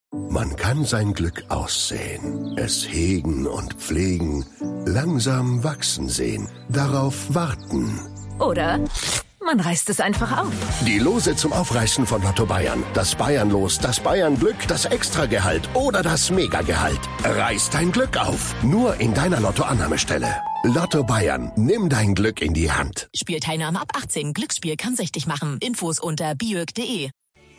Man kann sein Glück aussehen, es hegen und pflegen, langsam wachsen sehen, darauf warten. Oder man reißt es einfach auf. Die Lose zum Aufreißen von Lotto Bayern. Das Bayernlos, das Bayernglück, das Extragehalt oder das Megagehalt. Reiß dein Glück auf. Nur in deiner Lottoannahmestelle. Lotto Bayern. Nimm dein Glück in die Hand. Spielteilnahme ab 18. Glücksspiel kann süchtig machen. Infos unter biök.de.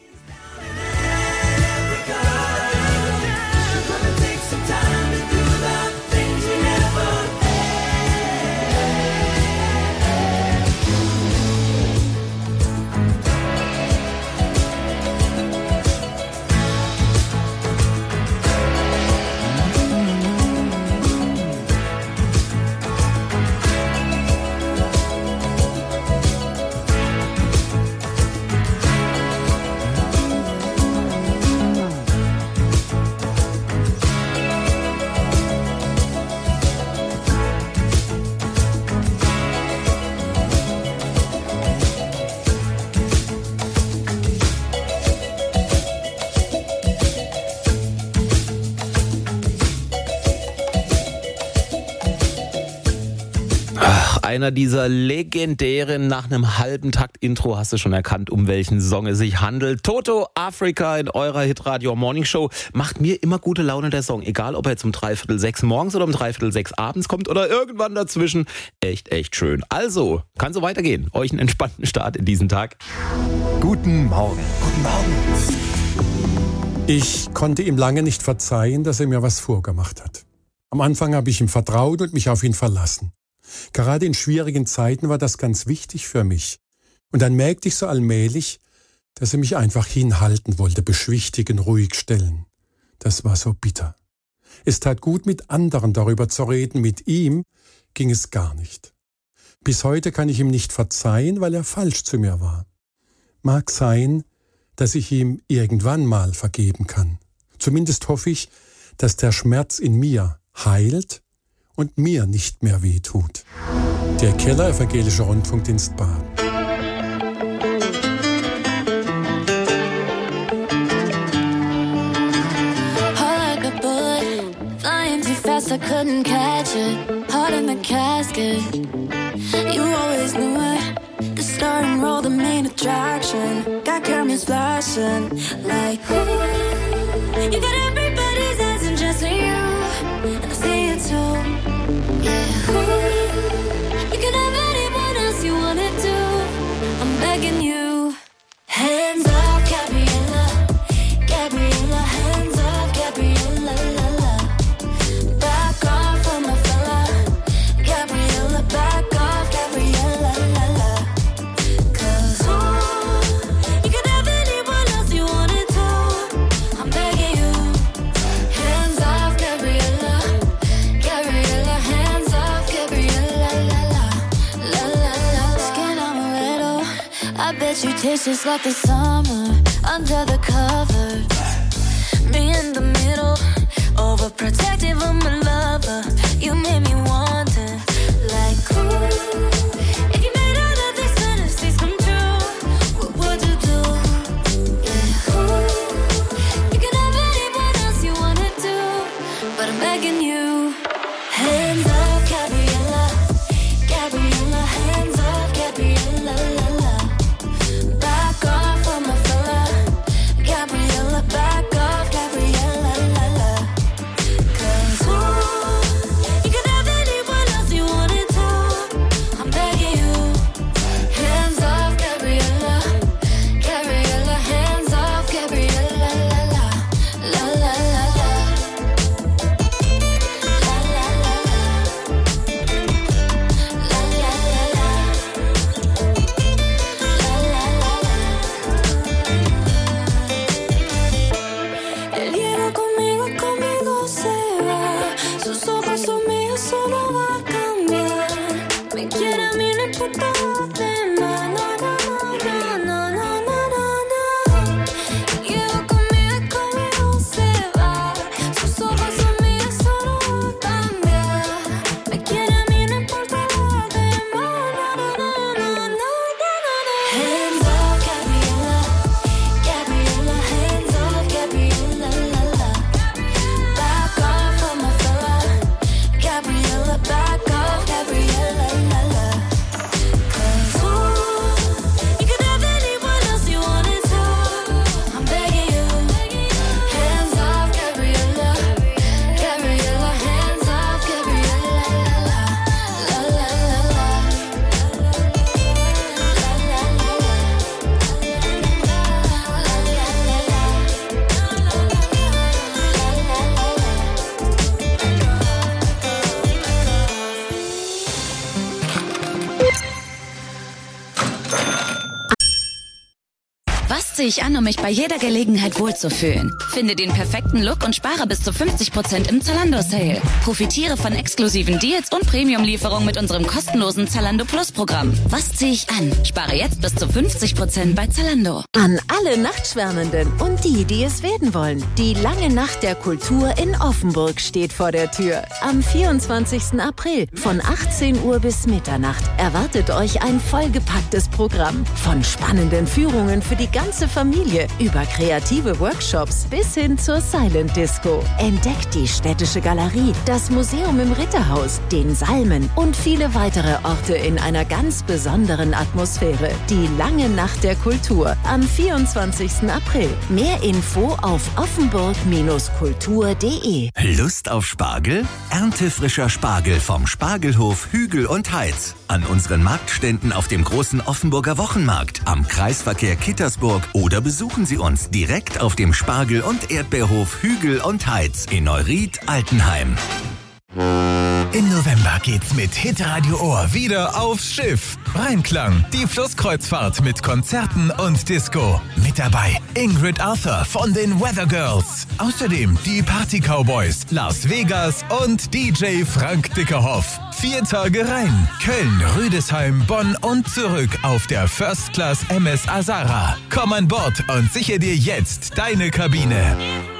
Einer dieser legendären, nach einem halben Takt Intro hast du schon erkannt, um welchen Song es sich handelt. Toto Africa in eurer Hitradio Morning Show macht mir immer gute Laune, der Song. Egal, ob er jetzt um 5:45 morgens oder um 5:45 abends kommt oder irgendwann dazwischen. Echt, echt schön. Also, kann so weitergehen. Euch einen entspannten Start in diesen Tag. Guten Morgen. Guten Morgen. Ich konnte ihm lange nicht verzeihen, dass er mir was vorgemacht hat. Am Anfang habe ich ihm vertraut und mich auf ihn verlassen. Gerade in schwierigen Zeiten war das ganz wichtig für mich. Und dann merkte ich so allmählich, dass er mich einfach hinhalten wollte, beschwichtigen, ruhig stellen. Das war so bitter. Es tat gut, mit anderen darüber zu reden, mit ihm ging es gar nicht. Bis heute kann ich ihm nicht verzeihen, weil er falsch zu mir war. Mag sein, dass ich ihm irgendwann mal vergeben kann. Zumindest hoffe ich, dass der Schmerz in mir heilt und mir nicht mehr wehtut. Der Keller Evangelischer Rundfunkdienst Baden. I couldn't catch it, heart in the casket. You always knew it. The star and roll, the main attraction. Got cameras flashing like ooh. You got everybody's eyes and just you, and I see it too. Yeah, ooh. You can have anyone else you wanna do. I'm begging you. Hands off, Gabriella, Gabriella. Hands off, Gabriella, la la. Back off from my fella, Gabriella. Back off, Gabriella, la la. 'Cause you can have anyone else you wanna do. I'm begging you. Hands off, Gabriella, Gabriella. Hands off, Gabriella, la la, la la la. Skin amaretto, I bet you taste just like the summer under the covers. Me in the middle, overprotective of my lover. You made me wonder, like ooh. If you made all of these fantasies come true, what would you do? Yeah, ooh. You can have anyone else you wanna do, but I'm begging you. Hands off, Gabriella, Gabriella. Hands off, Gabriella, la la. Back off from my fella, Gabriella. ziehe ich an, um mich bei jeder Gelegenheit wohlzufühlen? Finde den perfekten Look und spare bis zu 50% im Zalando-Sale. Profitiere von exklusiven Deals und Premium-Lieferungen mit unserem kostenlosen Zalando Plus-Programm. Was ziehe ich an? Spare jetzt bis zu 50% bei Zalando. An alle Nachtschwärmenden und die es werden wollen. Die lange Nacht der Kultur in Offenburg steht vor der Tür. Am 24. April von 18 Uhr bis Mitternacht erwartet euch ein vollgepacktes Programm. Von spannenden Führungen für die ganze Familie über kreative Workshops bis hin zur Silent Disco. Entdeckt die Städtische Galerie, das Museum im Ritterhaus, den Salmen und viele weitere Orte in einer ganz besonderen Atmosphäre. Die lange Nacht der Kultur am 24. April. Mehr Info auf offenburg-kultur.de. Lust auf Spargel? Erntefrischer Spargel vom Spargelhof Hügel und Heitz. An unseren Marktständen auf dem großen Offenburger Wochenmarkt, am Kreisverkehr Kittersburg oder besuchen Sie uns direkt auf dem Spargel- und Erdbeerhof Hügel und Heitz in Neuried-Altenheim. Im November geht's mit Hitradio Ohr wieder aufs Schiff. Rheinklang, die Flusskreuzfahrt mit Konzerten und Disco. Mit dabei Ingrid Arthur von den Weather Girls. Außerdem die Party Cowboys, Las Vegas und DJ Frank Dickerhoff. 4 Tage rein. Köln, Rüdesheim, Bonn und zurück auf der First Class MS Azara. Komm an Bord und sichere dir jetzt deine Kabine.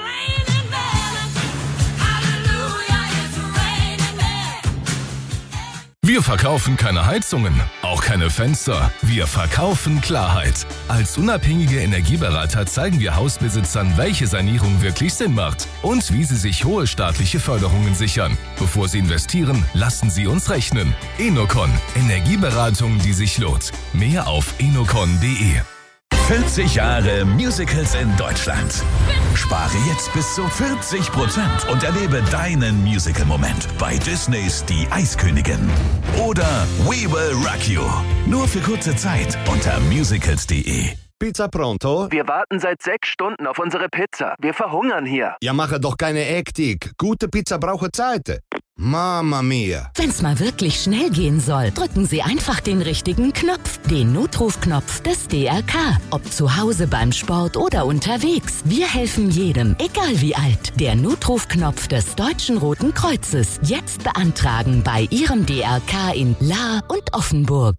Wir verkaufen keine Heizungen, auch keine Fenster. Wir verkaufen Klarheit. Als unabhängige Energieberater zeigen wir Hausbesitzern, welche Sanierung wirklich Sinn macht und wie sie sich hohe staatliche Förderungen sichern. Bevor sie investieren, lassen sie uns rechnen. Enocon, Energieberatung, die sich lohnt. Mehr auf enocon.de. 40 Jahre Musicals in Deutschland. Spare jetzt bis zu 40% und erlebe deinen Musical-Moment bei Disneys Die Eiskönigin. Oder We Will Rock You. Nur für kurze Zeit unter musicals.de. Pizza pronto? Wir warten seit 6 Stunden auf unsere Pizza. Wir verhungern hier. Ja, mache doch keine Hektik. Gute Pizza braucht Zeit. Mamma mia. Wenn's mal wirklich schnell gehen soll, drücken Sie einfach den richtigen Knopf. Den Notrufknopf des DRK. Ob zu Hause, beim Sport oder unterwegs. Wir helfen jedem, egal wie alt. Der Notrufknopf des Deutschen Roten Kreuzes. Jetzt beantragen bei Ihrem DRK in Lahr und Offenburg.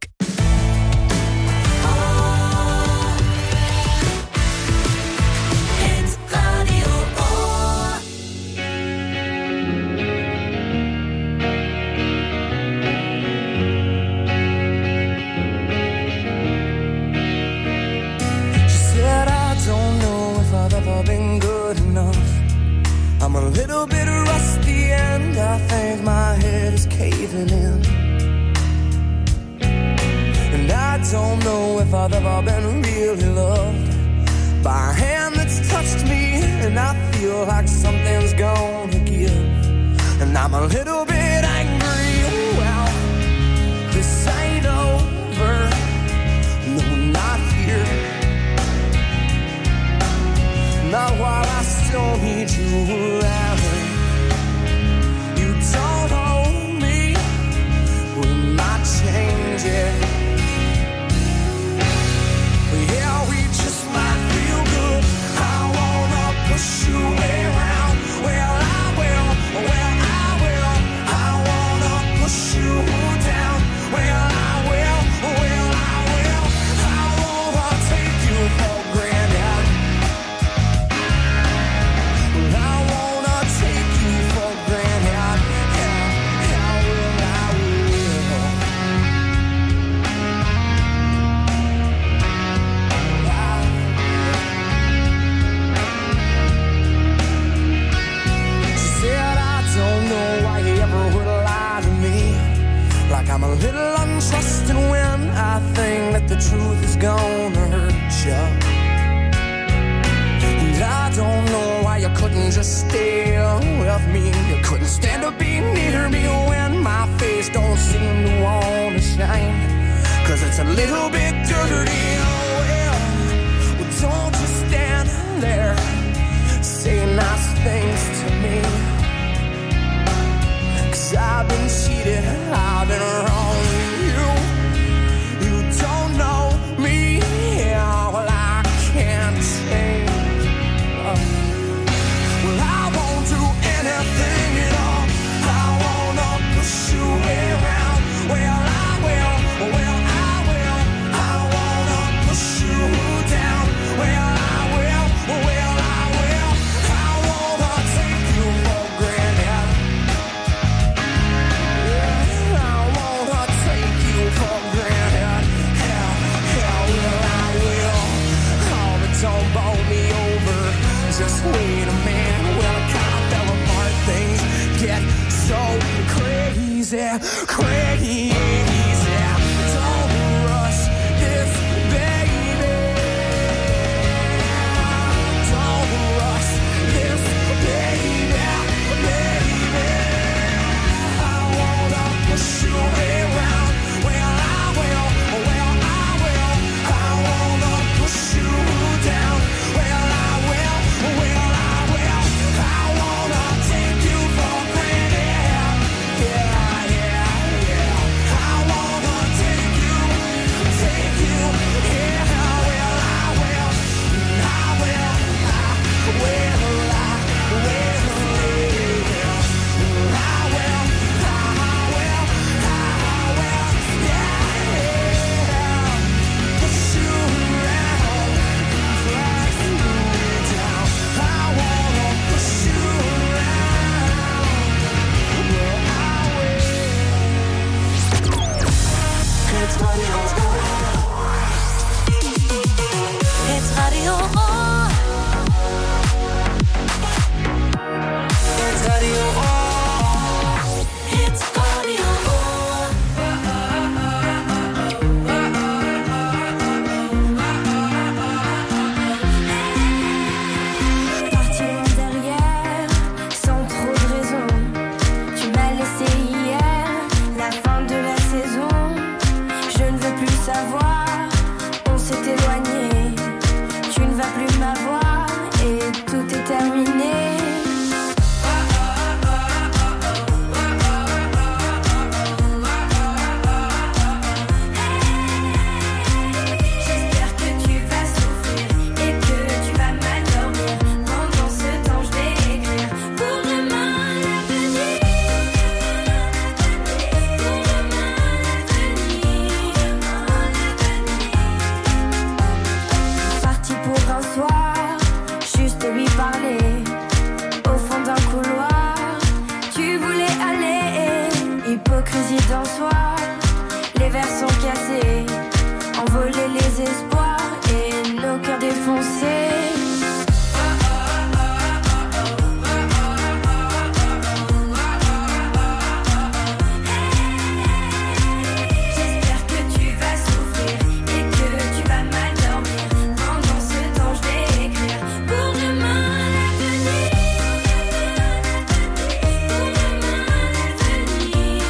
Been good enough. I'm a little bit rusty and I think my head is caving in. And I don't know if I've ever been really loved by a hand that's touched me, and I feel like something's gonna give. And I'm a little bit angry. Well, this ain't over. No, not here. Not while I still need you around. You don't hold me, we might change it. Yeah, we just might feel good. I wanna push you around. Well, I will. I wanna push you down. Well, I will. I wanna take you for granted. I'm a little untrusting when I think that the truth is gonna hurt you. And I don't know why you couldn't just stay with me. You couldn't stand to be near me when my face don't seem to wanna shine. 'Cause it's a little bit dirty. Oh well, don't just stand there, say nice things to me. I've been cheated, I've been wrong with you. You don't know me, well I can't need a man. Well, it kinda fell apart, things get so crazy, crazy. Don't rush this, baby. Don't rush this, baby, baby. I wanna push you around. Well, I will. Well, I will. I wanna push you down. Well, I will. Well, I will. I wanna take you for granted. Yeah, yeah, yeah. I wanna take you. Yeah, well, I will. I will. I will. I will. Push you around, drag you down. I wanna push you around. Well, I will. It's Radio It's Radio It's Radio It's Radio Parti loin derrière, sans trop de raison. Tu m'as laissé hier, la fin de la saison. Je ne veux plus savoir, on s'est éloigné. Tu ne vas plus m'avoir et tout est terminé. J'espère que tu vas souffrir et que tu vas mal dormir. Pendant ce temps, je vais écrire pour demain l'avenir. Pour demain l'avenir. Parti pour un soir, juste lui parler. Au fond d'un couloir, tu voulais aller. Hypocrisie d'un soir, les verres sont cassés. Envoler les espoirs et nos cœurs défoncés. J'espère que tu vas souffrir et que tu vas mal dormir. Pendant ce temps, je vais écrire pour demain l'avenir. Pour demain l'avenir.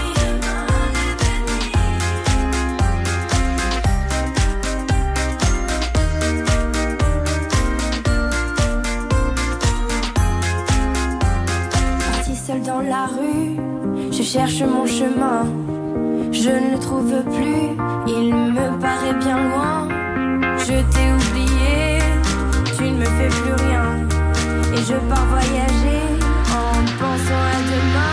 Parti seul dans la rue, je cherche mon chemin. Je ne le trouve plus, il me paraît bien loin. Je t'ai oublié, tu ne me fais plus rien. Et je pars voyager en pensant à demain.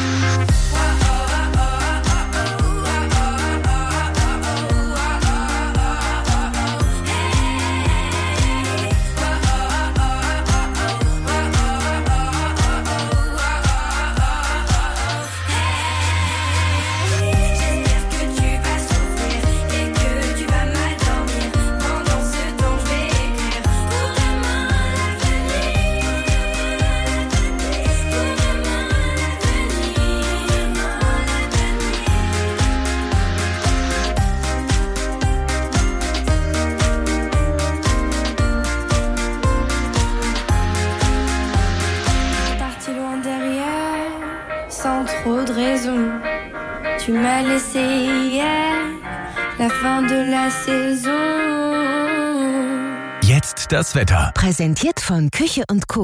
J'espère que tu vas souffrir et que tu vas mal dormir. Pendant ce temps, je vais écrire pour demain l'avenir. Pour demain l'avenir. Parti loin derrière, sans trop de raison. Tu m'as laissé hier, la fin de la saison. Jetzt das Wetter. Präsentiert von Küche & Co.